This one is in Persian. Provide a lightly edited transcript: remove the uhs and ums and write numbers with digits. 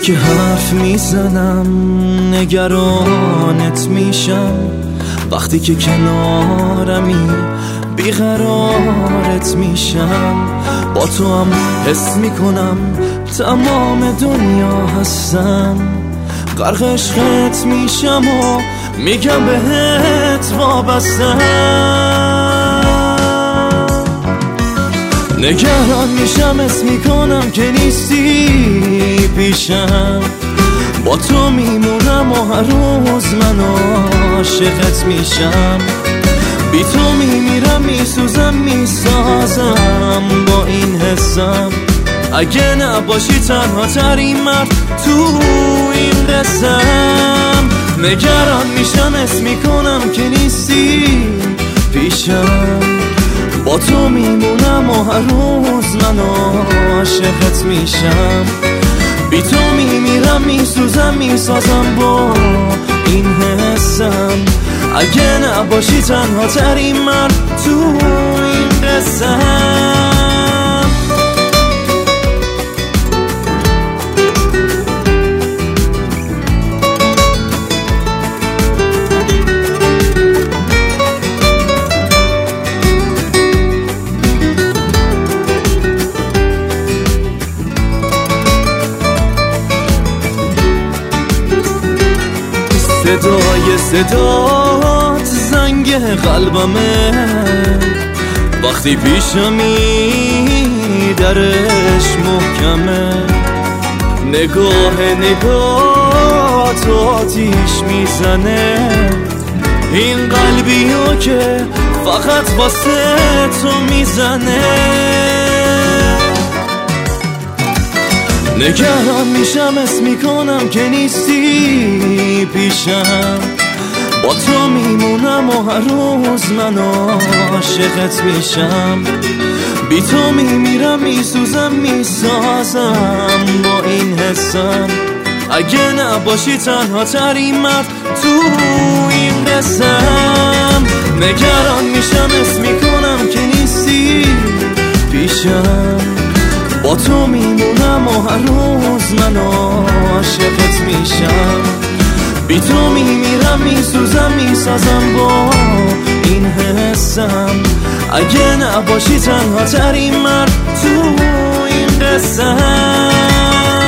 که حرف میزنم نگرانت میشم، وقتی که کنارمی بیقرارت میشم. با تو هم حس میکنم تمام دنیا هستم، غرق عشقت میشم و میگم بهت وابستم. نگران میشم حس میکنم که نیستی پیشم، با تو میمونم و هر روز من عاشقت میشم. بی تو میمیرم میسوزم میسازم با این حسم، اگه نباشی تنها ترین مرد تو این قسم. نگران میشم حس میکنم که نیستی پیشم، با تو میمونم و هر روز من عاشقت میشم. بی تو میمیرم میسوزم میسازم با این حسم، اگه نباشی تنها ترین مرد تو این قسم. صدای صدات زنگ قلبمه، وقتی پیشمی درش محکمه. نگاه تو آتیش میزنه، این قلبیو که فقط واسه تو میزنه. نگران میشم حس میکنم که نیستی پیشم، با تو میمونم و هر روز من عاشقت میشم. بی تو میمیرم میسوزم میسازم با این حسم، اگه نباشی تنها ترین مرد تو این قسم. نگران میشم حس میکنم که نیستی پیشم، با تو میمونم و هر روز من عاشقت میشم. بی تو میمیرم میسوزم میسازم با این حسم، اگه نباشی تنها ترین مرد تو این قسم.